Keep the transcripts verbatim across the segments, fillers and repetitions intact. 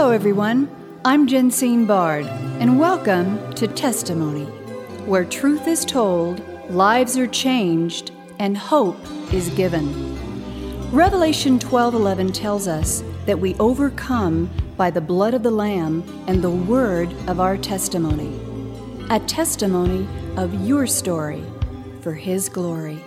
Hello, everyone. I'm Jensine Bard, and welcome to Testimony, where truth is told, lives are changed, and hope is given. Revelation twelve eleven tells us that we overcome by the blood of the Lamb and the word of our testimony. A testimony of your story for His glory.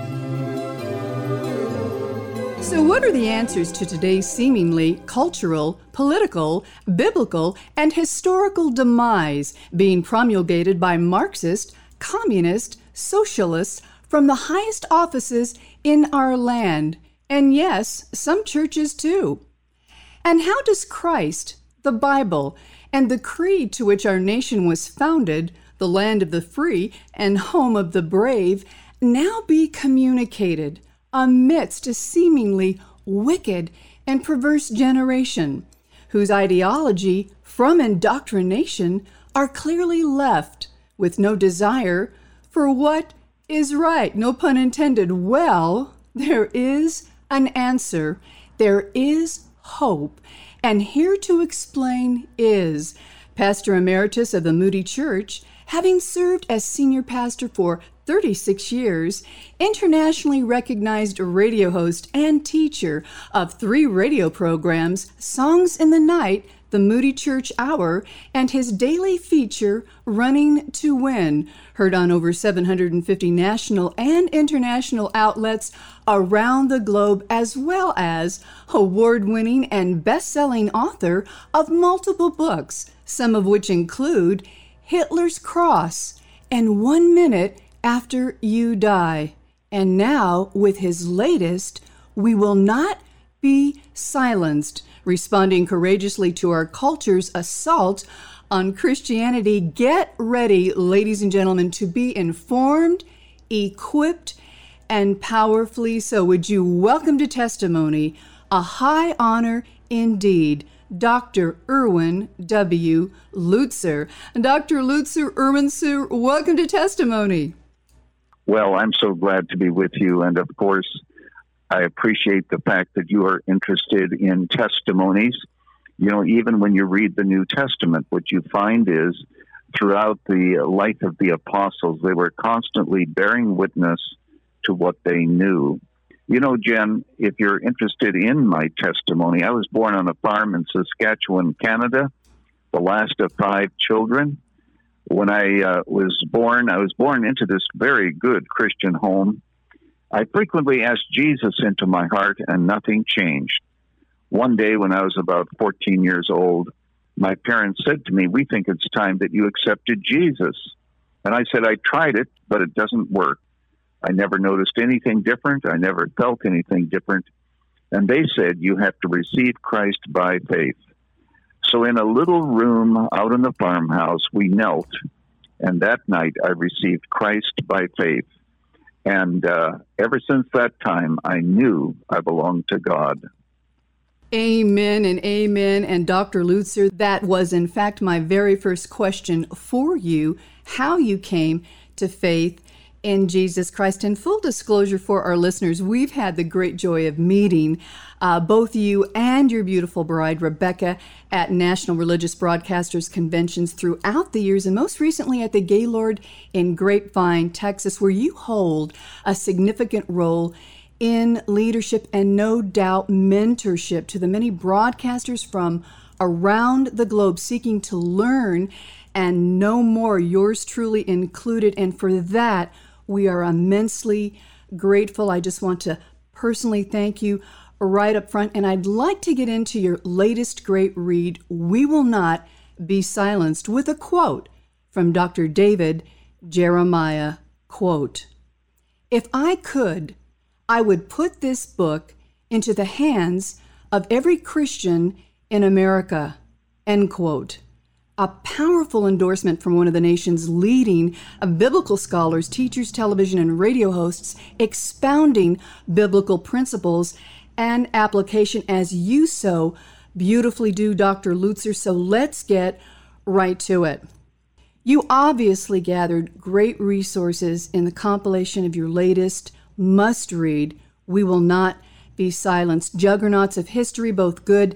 So what are the answers to today's seemingly cultural, political, biblical, and historical demise being promulgated by Marxist, communist, socialists from the highest offices in our land, and yes, some churches too? And how does Christ, the Bible, and the creed to which our nation was founded, the land of the free and home of the brave, now be communicated amidst a seemingly wicked and perverse generation, whose ideology from indoctrination are clearly left with no desire for what is right? No pun intended. Well, there is an answer. There is hope. And here to explain is Pastor Emeritus of the Moody Church, having served as senior pastor for thirty-six years, internationally recognized radio host and teacher of three radio programs, Songs in the Night, the Moody Church Hour, and his daily feature, Running to Win, heard on over seven hundred fifty national and international outlets around the globe, as well as award-winning and best-selling author of multiple books, some of which include Hitler's Cross and One Minute After You Die. And now, with his latest, We Will Not Be Silenced, responding courageously to our culture's assault on Christianity. Get ready, ladies and gentlemen, to be informed, equipped, and powerfully so. Would you welcome to Testimony, a high honor indeed, Doctor Erwin W. Lutzer. Doctor Lutzer, Erwin, sir, welcome to Testimony. Well, I'm so glad to be with you. And of course, I appreciate the fact that you are interested in testimonies. You know, even when you read the New Testament, what you find is throughout the life of the apostles, they were constantly bearing witness to what they knew. You know, Jen, if you're interested in my testimony, I was born on a farm in Saskatchewan, Canada, the last of five children. When I uh, was born, I was born into this very good Christian home. I frequently asked Jesus into my heart, and nothing changed. One day when I was about fourteen years old, my parents said to me, "We think it's time that you accepted Jesus." And I said, "I tried it, but it doesn't work. I never noticed anything different. I never felt anything different." And they said, "You have to receive Christ by faith." So in a little room out in the farmhouse, we knelt. And that night, I received Christ by faith. And uh, ever since that time, I knew I belonged to God. Amen and amen. And Doctor Lutzer, that was in fact my very first question for you, how you came to faith in Jesus Christ. In full disclosure for our listeners, we've had the great joy of meeting uh, both you and your beautiful bride, Rebecca, at National Religious Broadcasters conventions throughout the years, and most recently at the Gaylord in Grapevine, Texas, where you hold a significant role in leadership and no doubt mentorship to the many broadcasters from around the globe seeking to learn and know more, yours truly included. And for that, we are immensely grateful. I just want to personally thank you right up front. And I'd like to get into your latest great read, We Will Not Be Silenced, with a quote from Doctor David Jeremiah. Quote, "If I could, I would put this book into the hands of every Christian in America." End quote. A powerful endorsement from one of the nation's leading biblical scholars, teachers, television, and radio hosts, expounding biblical principles and application as you so beautifully do, Doctor Lutzer. So let's get right to it. You obviously gathered great resources in the compilation of your latest must-read, We Will Not Be Silenced, Juggernauts of History, both good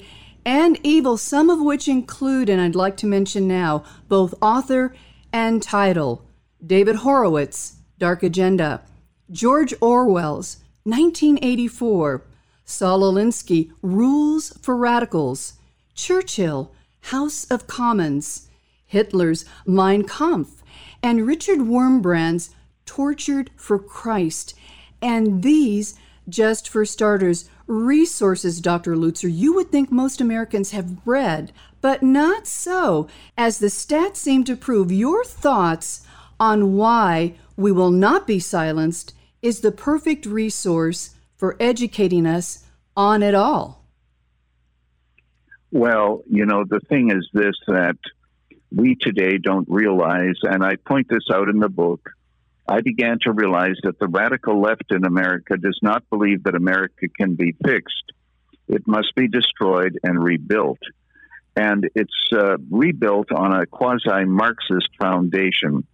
and evil, some of which include, and I'd like to mention now, both author and title, David Horowitz, Dark Agenda, George Orwell's nineteen eighty-four, Saul Alinsky, Rules for Radicals, Churchill, House of Commons, Hitler's Mein Kampf, and Richard Wurmbrand's Tortured for Christ. And these, just for starters, resources, Doctor Lutzer, you would think most Americans have read, but not so, as the stats seem to prove. Your thoughts on why we will not be silenced is the perfect resource for educating us on it all. Well, you know, the thing is this, that we today don't realize, and I point this out in the book, I began to realize that the radical left in America does not believe that America can be fixed. It must be destroyed and rebuilt. And it's uh, rebuilt on a quasi-Marxist foundation.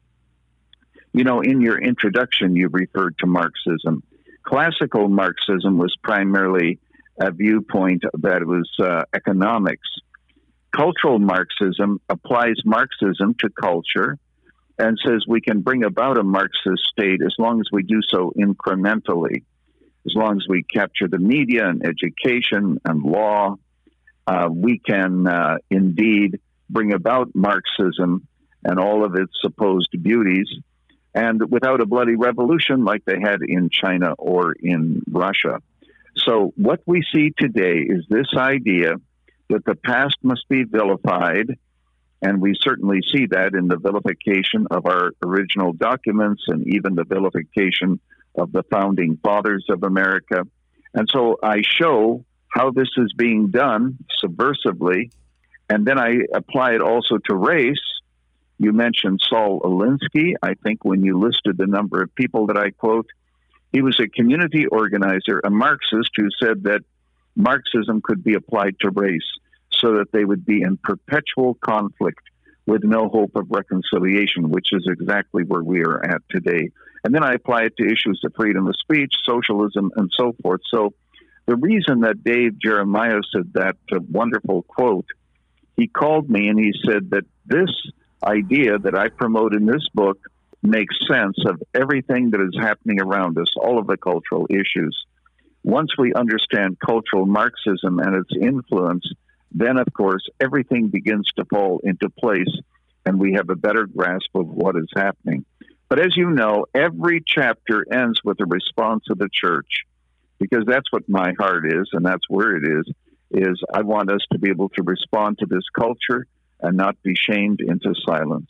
You know, in your introduction, you referred to Marxism. Classical Marxism was primarily a viewpoint that was uh, economics. Cultural Marxism applies Marxism to culture and says we can bring about a Marxist state as long as we do so incrementally, as long as we capture the media and education and law. Uh, we can uh, indeed bring about Marxism and all of its supposed beauties, and without a bloody revolution like they had in China or in Russia. So what we see today is this idea that the past must be vilified, and we certainly see that in the vilification of our original documents and even the vilification of the founding fathers of America. And so I show how this is being done subversively, and then I apply it also to race. You mentioned Saul Alinsky. I think when you listed the number of people that I quote, he was a community organizer, a Marxist, who said that Marxism could be applied to race so that they would be in perpetual conflict with no hope of reconciliation, which is exactly where we are at today. And then I apply it to issues of freedom of speech, socialism, and so forth. So the reason that Dave Jeremiah said that uh, wonderful quote, he called me and he said that this idea that I promote in this book makes sense of everything that is happening around us, all of the cultural issues. Once we understand cultural Marxism and its influence, then, of course, everything begins to fall into place, and we have a better grasp of what is happening. But as you know, every chapter ends with a response of the church, because that's what my heart is, and that's where it is, is I want us to be able to respond to this culture and not be shamed into silence.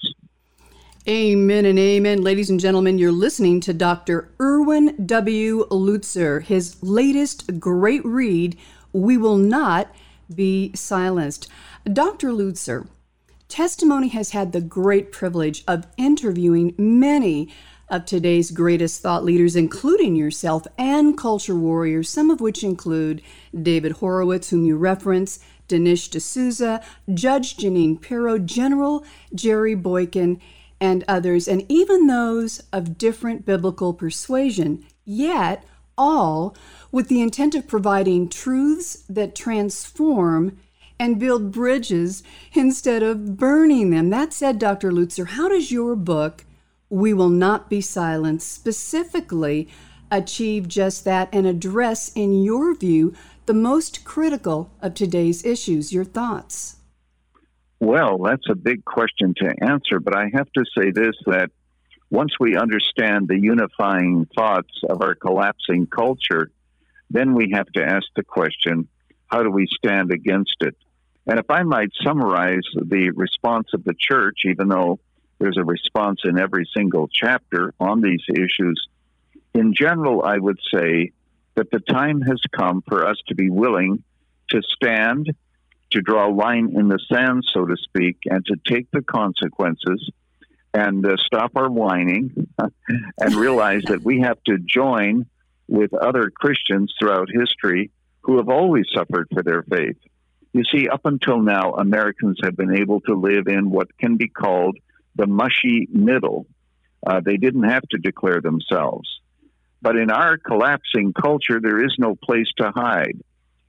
Amen and amen. Ladies and gentlemen, you're listening to Doctor Erwin W. Lutzer, his latest great read, We Will Not Be Silenced. Doctor Lutzer, Testimony has had the great privilege of interviewing many of today's greatest thought leaders, including yourself, and culture warriors, some of which include David Horowitz, whom you reference, Dinesh D'Souza, Judge Jeanine Pirro, General Jerry Boykin, and others, and even those of different biblical persuasion, yet all with the intent of providing truths that transform and build bridges instead of burning them. That said, Doctor Lutzer, how does your book, We Will Not Be Silenced, specifically achieve just that and address, in your view, the most critical of today's issues? Your thoughts? Well, that's a big question to answer, but I have to say this, that once we understand the unifying thoughts of our collapsing culture, then we have to ask the question, how do we stand against it? And if I might summarize the response of the church, even though there's a response in every single chapter on these issues, in general, I would say that the time has come for us to be willing to stand, to draw a line in the sand, so to speak, and to take the consequences and uh, stop our whining and realize that we have to join with other Christians throughout history who have always suffered for their faith. You see, up until now, Americans have been able to live in what can be called the mushy middle. Uh, they didn't have to declare themselves. But in our collapsing culture, there is no place to hide.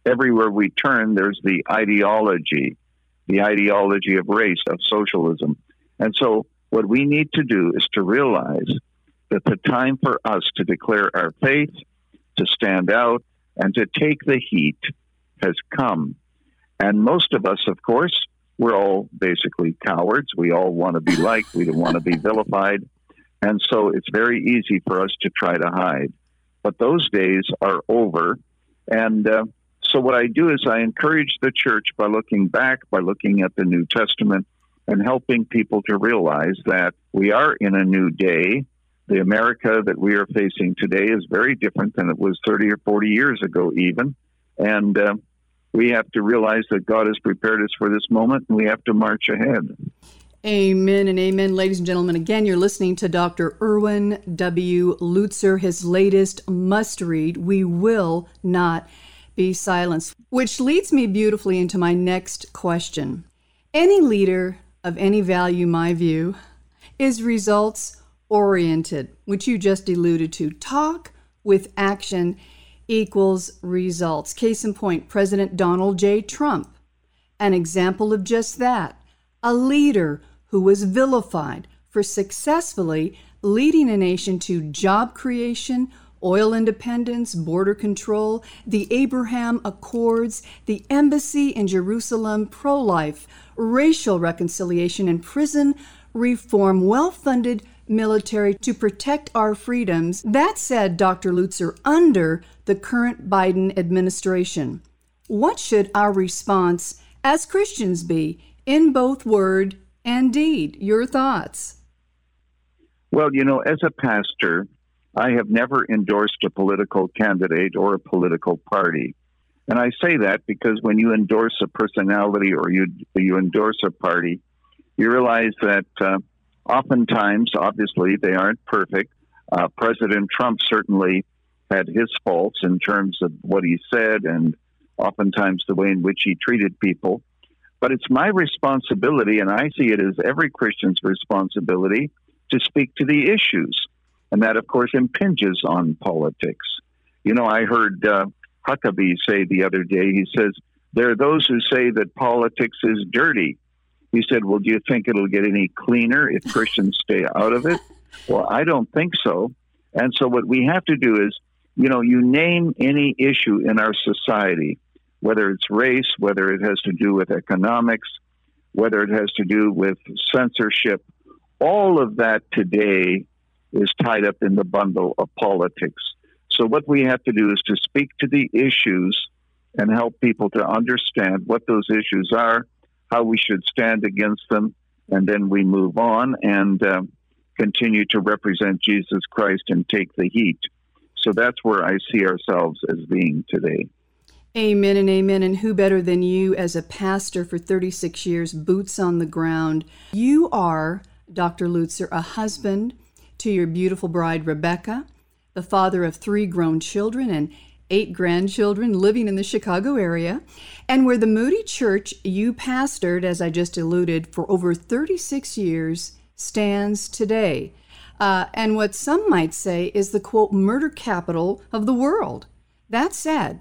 everywhere we turn, there's the ideology, the ideology of race, of socialism. And so what we need to do is to realize that the time for us to declare our faith, to stand out, and to take the heat has come. And most of us, of course, we're all basically cowards. We all want to be liked. We don't want to be vilified. And so it's very easy for us to try to hide. But those days are over. And uh, so what I do is I encourage the church by looking back, by looking at the New Testament, and helping people to realize that we are in a new day. The America that we are facing today is very different than it was thirty or forty years ago even. And uh, we have to realize that God has prepared us for this moment, and we have to march ahead. Amen and amen. Ladies and gentlemen, again, you're listening to Doctor Erwin W. Lutzer, his latest must-read, We Will Not Be Silenced, which leads me beautifully into my next question. Any leader of any value, my view, is results-oriented, which you just alluded to. Talk with action equals results. Case in point, President Donald J. Trump, an example of just that. A leader who was vilified for successfully leading a nation to job creation, oil independence, border control, the Abraham Accords, the embassy in Jerusalem, pro-life, racial reconciliation, and prison reform, well-funded military to protect our freedoms. That said, Doctor Lutzer, under the current Biden administration, what should our response as Christians be in both word and deed? Your thoughts? Well, you know, as a pastor, I have never endorsed a political candidate or a political party. And I say that because when you endorse a personality or you you endorse a party, you realize that uh, oftentimes, obviously, they aren't perfect. Uh, President Trump certainly had his faults in terms of what he said and oftentimes the way in which he treated people. But it's my responsibility, and I see it as every Christian's responsibility, to speak to the issues. And that, of course, impinges on politics. You know, I heard uh, Huckabee say the other day, he says, there are those who say that politics is dirty. He said, well, do you think it'll get any cleaner if Christians stay out of it? Well, I don't think so. And so what we have to do is, you know, you name any issue in our society, whether it's race, whether it has to do with economics, whether it has to do with censorship, all of that today is tied up in the bundle of politics. So what we have to do is to speak to the issues and help people to understand what those issues are, how we should stand against them, and then we move on and uh, continue to represent Jesus Christ and take the heat. So that's where I see ourselves as being today. Amen and amen. And who better than you as a pastor for thirty-six years, boots on the ground? You are, Doctor Lutzer, a husband to your beautiful bride, Rebecca, the father of three grown children and eight grandchildren living in the Chicago area, and where the Moody Church you pastored, as I just alluded, for over thirty-six years stands today. Uh, and what some might say is the, quote, murder capital of the world. That said,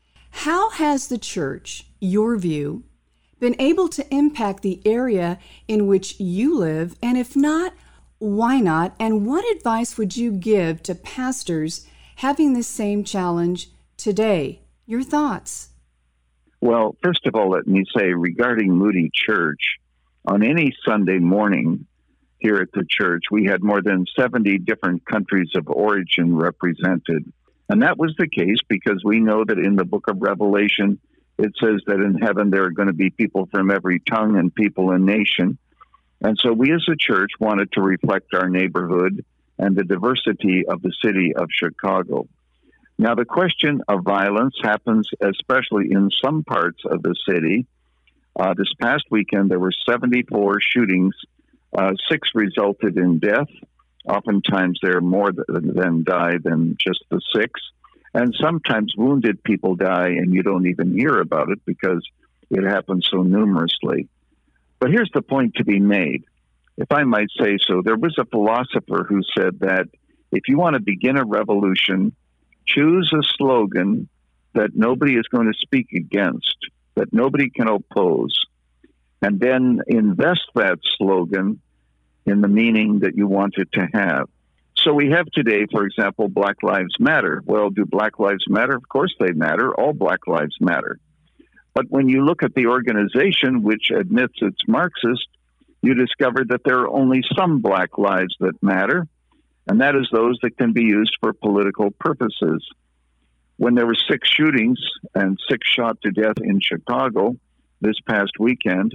how has the church, your view, been able to impact the area in which you live? And if not, why not? And what advice would you give to pastors having the same challenge today? Your thoughts? Well, first of all, let me say regarding Moody Church, on any Sunday morning here at the church, we had more than seventy different countries of origin represented. And that was the case because we know that in the book of Revelation, it says that in heaven there are going to be people from every tongue and people and nation. And so we as a church wanted to reflect our neighborhood and the diversity of the city of Chicago. Now, the question of violence happens especially in some parts of the city. Uh, this past weekend, there were seventy-four shootings. Uh, six resulted in death. Oftentimes, there are more than die than just the six. And sometimes wounded people die, and you don't even hear about it because it happens so numerously. But here's the point to be made. If I might say so, there was a philosopher who said that if you want to begin a revolution, choose a slogan that nobody is going to speak against, that nobody can oppose, and then invest that slogan in the meaning that you want it to have. So we have today, for example, Black Lives Matter. Well, do Black Lives matter? Of course they matter. All Black Lives matter. But when you look at the organization which admits it's Marxist, you discover that there are only some Black lives that matter, and that is those that can be used for political purposes. When there were six shootings and six shot to death in Chicago this past weekend,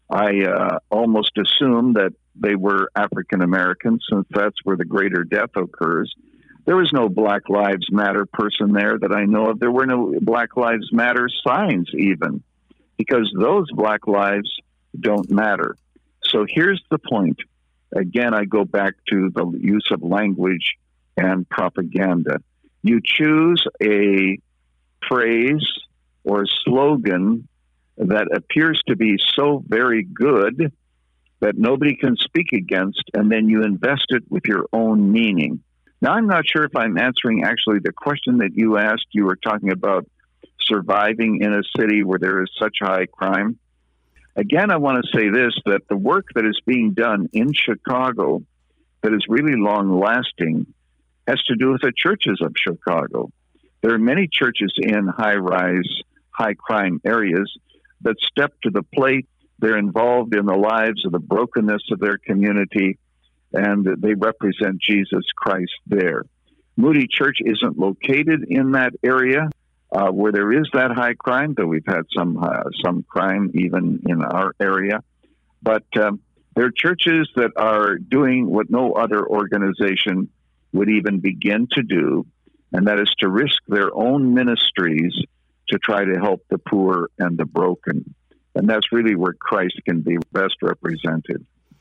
I uh, almost assumed that they were African Americans, since that's where the greater death occurs. There was no Black Lives Matter person there that I know of. There were no Black Lives Matter signs even, because those Black lives don't matter. So here's the point. Again, I go back to the use of language and propaganda. You choose a phrase or a slogan that appears to be so very good that nobody can speak against, and then you invest it with your own meaning. Now, I'm not sure if I'm answering actually the question that you asked. You were talking about surviving in a city where there is such high crime. Again, I want to say this, that the work that is being done in Chicago that is really long-lasting has to do with the churches of Chicago. There are many churches in high-rise, high-crime areas that step to the plate. They're involved in the lives of the brokenness of their community, and they represent Jesus Christ there. Moody Church isn't located in that area uh, where there is that high crime, though we've had some uh, some crime even in our area. But um, there are churches that are doing what no other organization would even begin to do, and that is to risk their own ministries to try to help the poor and the broken. And that's really where Christ can be best represented.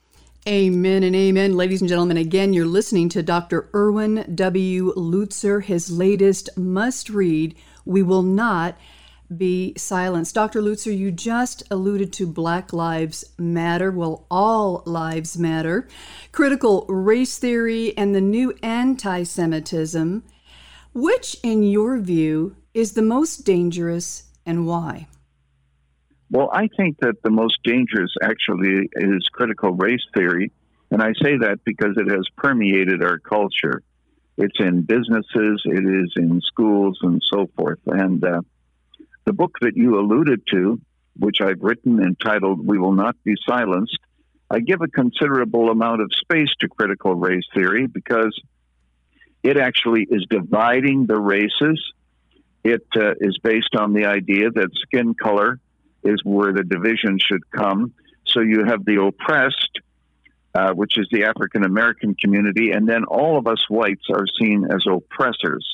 Amen and amen. Ladies and gentlemen, again, you're listening to Doctor Erwin W. Lutzer, his latest must-read, We Will Not Be Silenced. Doctor Lutzer, you just alluded to Black Lives Matter. Well, all lives matter. Critical race theory and the new anti-Semitism. Which, in your view, is the most dangerous and why? Well, I think that the most dangerous actually is critical race theory, and I say that because it has permeated our culture. It's in businesses, it is in schools, and so forth. And uh, the book that you alluded to, which I've written entitled We Will Not Be Silenced, I give a considerable amount of space to critical race theory because it actually is dividing the races. It uh, is based on the idea that skin color is where the division should come. So you have the oppressed, uh, which is the African American community, and then all of us whites are seen as oppressors.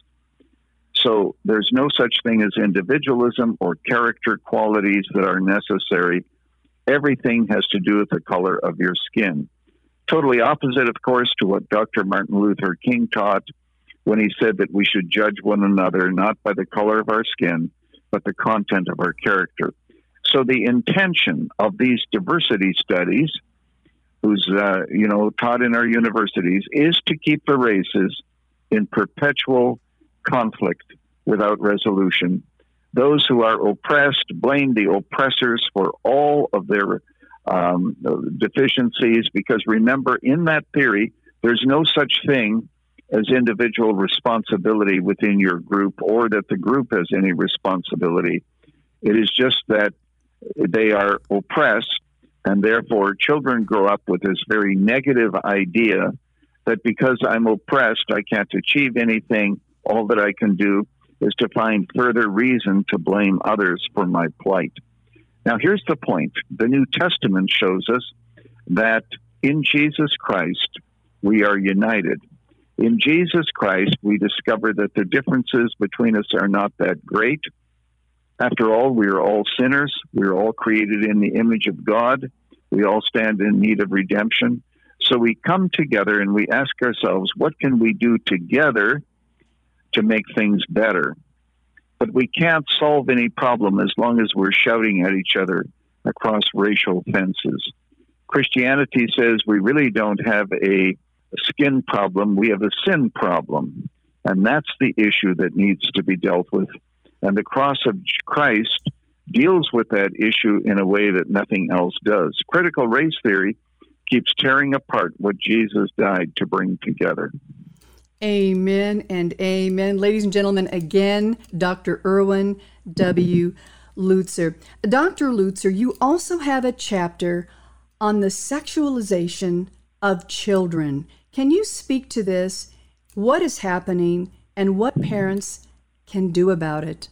So there's no such thing as individualism or character qualities that are necessary. Everything has to do with the color of your skin. Totally opposite, of course, to what Doctor Martin Luther King taught when he said that we should judge one another not by the color of our skin, but the content of our character. So the intention of these diversity studies, who's uh, you know taught in our universities, is to keep the races in perpetual conflict without resolution. Those who are oppressed blame the oppressors for all of their um, deficiencies, because remember, in that theory, there's no such thing as individual responsibility within your group, or that the group has any responsibility. It is just that they are oppressed, and therefore children grow up with this very negative idea that because I'm oppressed, I can't achieve anything. All that I can do is to find further reason to blame others for my plight. Now, here's the point. The New Testament shows us that in Jesus Christ, we are united. In Jesus Christ, we discover that the differences between us are not that great. After all, we are all sinners. We are all created in the image of God. We all stand in need of redemption. So we come together and we ask ourselves, what can we do together to make things better? But we can't solve any problem as long as we're shouting at each other across racial fences. Christianity says we really don't have a skin problem, we have a sin problem. And that's the issue that needs to be dealt with. And the cross of Christ deals with that issue in a way that nothing else does. Critical race theory keeps tearing apart what Jesus died to bring together. Amen and amen. Ladies and gentlemen, again, Doctor Erwin W. Lutzer. Doctor Lutzer, you also have a chapter on the sexualization of children. Can you speak to this? What is happening and what parents can do about it?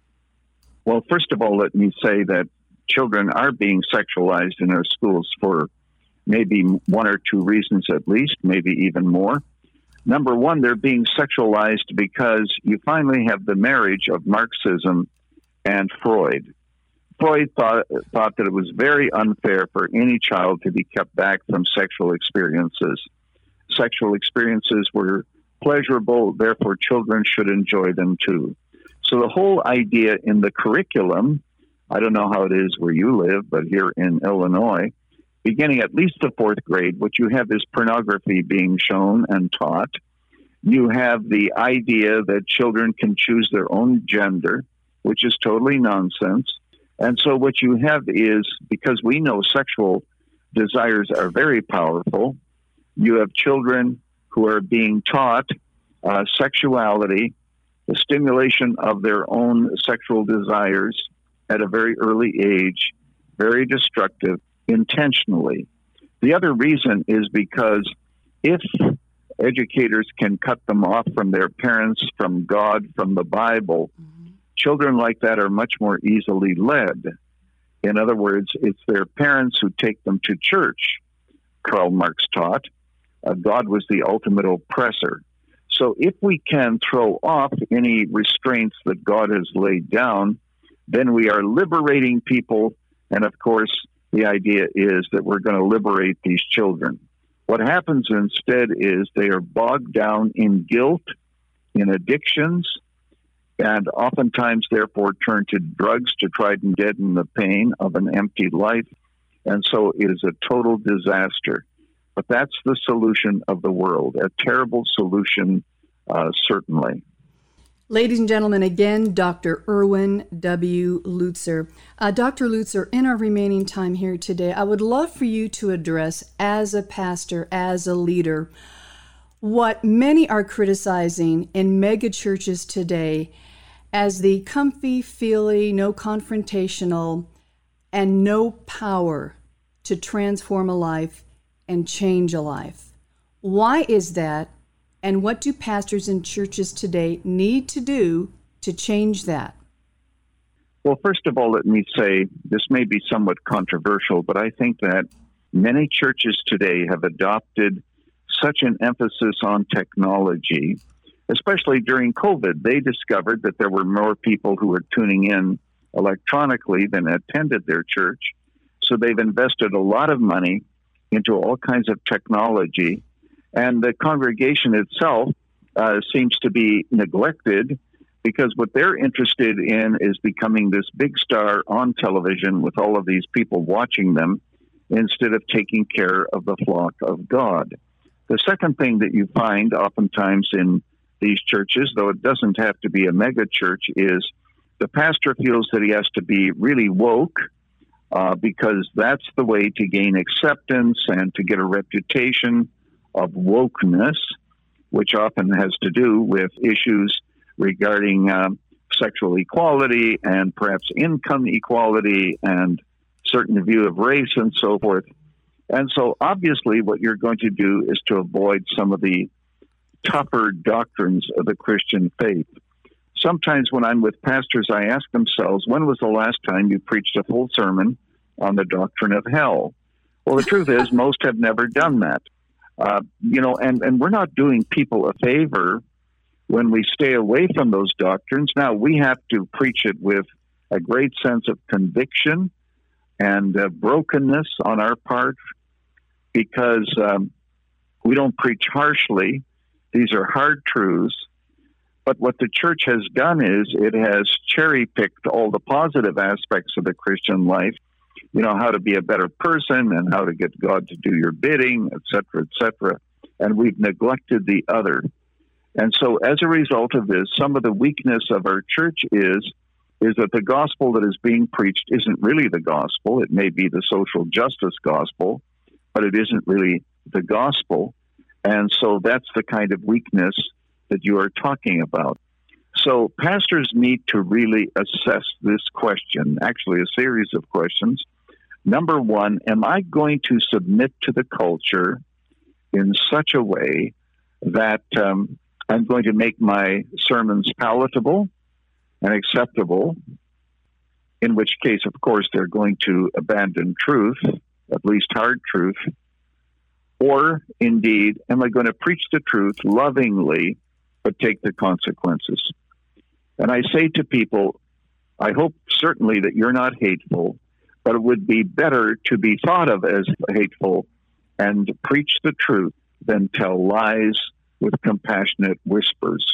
Well, first of all, let me say that children are being sexualized in our schools for maybe one or two reasons at least, maybe even more. Number one, they're being sexualized because you finally have the marriage of Marxism and Freud. Freud thought, thought that it was very unfair for any child to be kept back from sexual experiences. Sexual experiences were pleasurable, therefore children should enjoy them too. So the whole idea in the curriculum, I don't know how it is where you live, but here in Illinois, beginning at least the fourth grade, what you have is pornography being shown and taught. You have the idea that children can choose their own gender, which is totally nonsense. And so what you have is, because we know sexual desires are very powerful, you have children who are being taught uh, sexuality, the stimulation of their own sexual desires at a very early age, very destructive, intentionally. The other reason is because if educators can cut them off from their parents, from God, from the Bible, mm-hmm. children like that are much more easily led. In other words, it's their parents who take them to church. Karl Marx taught uh, God was the ultimate oppressor. So if we can throw off any restraints that God has laid down, then we are liberating people. And of course, the idea is that we're going to liberate these children. What happens instead is they are bogged down in guilt, in addictions, and oftentimes therefore turn to drugs to try and deaden the pain of an empty life. And so it is a total disaster. But that's the solution of the world, a terrible solution, uh, certainly. Ladies and gentlemen, again, Doctor Erwin W. Lutzer. Uh, Doctor Lutzer, in our remaining time here today, I would love for you to address, as a pastor, as a leader, what many are criticizing in mega churches today as the comfy, feely, no confrontational, and no power to transform a life and change a life. Why is that? And what do pastors and churches today need to do to change that? Well, first of all, let me say this may be somewhat controversial, but I think that many churches today have adopted such an emphasis on technology, especially during COVID. They discovered that there were more people who were tuning in electronically than attended their church. So they've invested a lot of money into all kinds of technology. And the congregation itself uh, seems to be neglected because what they're interested in is becoming this big star on television with all of these people watching them instead of taking care of the flock of God. The second thing that you find oftentimes in these churches, though it doesn't have to be a mega church, is the pastor feels that he has to be really woke uh, because that's the way to gain acceptance and to get a reputation of wokeness, which often has to do with issues regarding uh, sexual equality and perhaps income equality and certain view of race and so forth. And so obviously what you're going to do is to avoid some of the tougher doctrines of the Christian faith. Sometimes when I'm with pastors, I ask themselves, when was the last time you preached a full sermon on the doctrine of hell? Well, the truth is most have never done that. Uh, you know, and, and we're not doing people a favor when we stay away from those doctrines. Now, we have to preach it with a great sense of conviction and uh, brokenness on our part because um, we don't preach harshly. These are hard truths. But what the church has done is it has cherry-picked all the positive aspects of the Christian life, you know, how to be a better person and how to get God to do your bidding, et cetera, et cetera. And we've neglected the other. And so as a result of this, some of the weakness of our church is, is that the gospel that is being preached isn't really the gospel. It may be the social justice gospel, but it isn't really the gospel. And so that's the kind of weakness that you are talking about. So pastors need to really assess this question, actually a series of questions. Number one, am I going to submit to the culture in such a way that um, I'm going to make my sermons palatable and acceptable, in which case, of course, they're going to abandon truth, at least hard truth, or indeed, am I going to preach the truth lovingly, but take the consequences? And I say to people, I hope certainly that you're not hateful, but it would be better to be thought of as hateful and preach the truth than tell lies with compassionate whispers.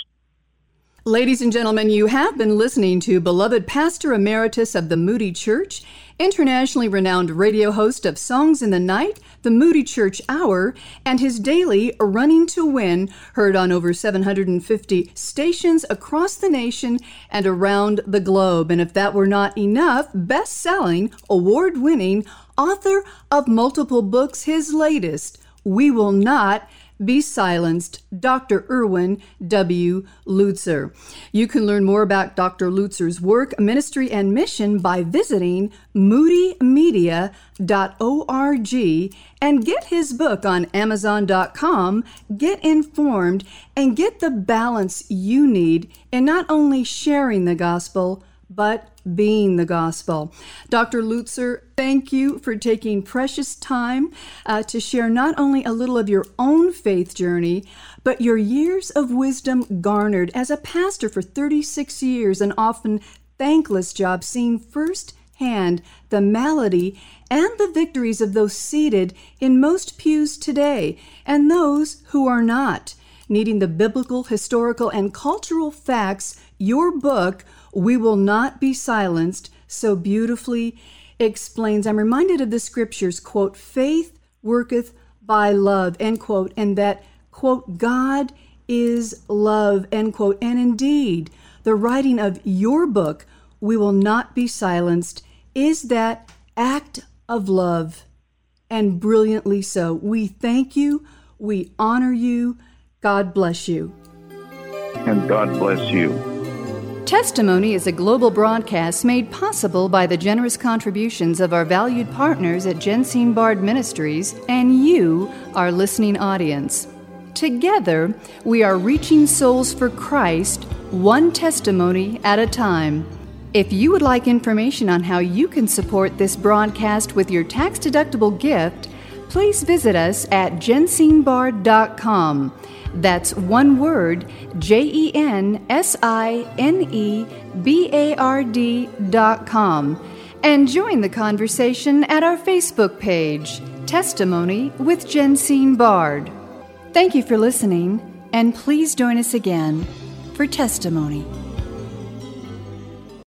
Ladies and gentlemen, you have been listening to beloved Pastor Emeritus of the Moody Church, internationally renowned radio host of Songs in the Night, the Moody Church Hour, and his daily Running to Win, heard on over seven hundred fifty stations across the nation and around the globe. And if that were not enough, best-selling, award-winning, author of multiple books, his latest, We Will Not Be Silenced, Doctor Erwin W. Lutzer. You can learn more about Doctor Lutzer's work, ministry, and mission by visiting moody media dot org and get his book on amazon dot com. Get informed and get the balance you need in not only sharing the gospel, but being the gospel. Doctor Lutzer, thank you for taking precious time uh, to share not only a little of your own faith journey, but your years of wisdom garnered as a pastor for thirty-six years, an often thankless job, seeing firsthand the malady and the victories of those seated in most pews today and those who are not, needing the biblical, historical, and cultural facts your book, We Will Not Be Silenced, so beautifully explains. I'm reminded of the scriptures, quote, faith worketh by love, end quote, and that, quote, God is love, end quote. And indeed, the writing of your book, We Will Not Be Silenced, is that act of love, and brilliantly so. We thank you. We honor you. God bless you. And God bless you. Testimony is a global broadcast made possible by the generous contributions of our valued partners at Jensine Bard Ministries and you, our listening audience. Together, we are reaching souls for Christ, one testimony at a time. If you would like information on how you can support this broadcast with your tax-deductible gift, please visit us at jensine bard dot com. That's one word, J E N S I N E B A R D dot com. And join the conversation at our Facebook page, Testimony with Jensine Bard. Thank you for listening, and please join us again for Testimony.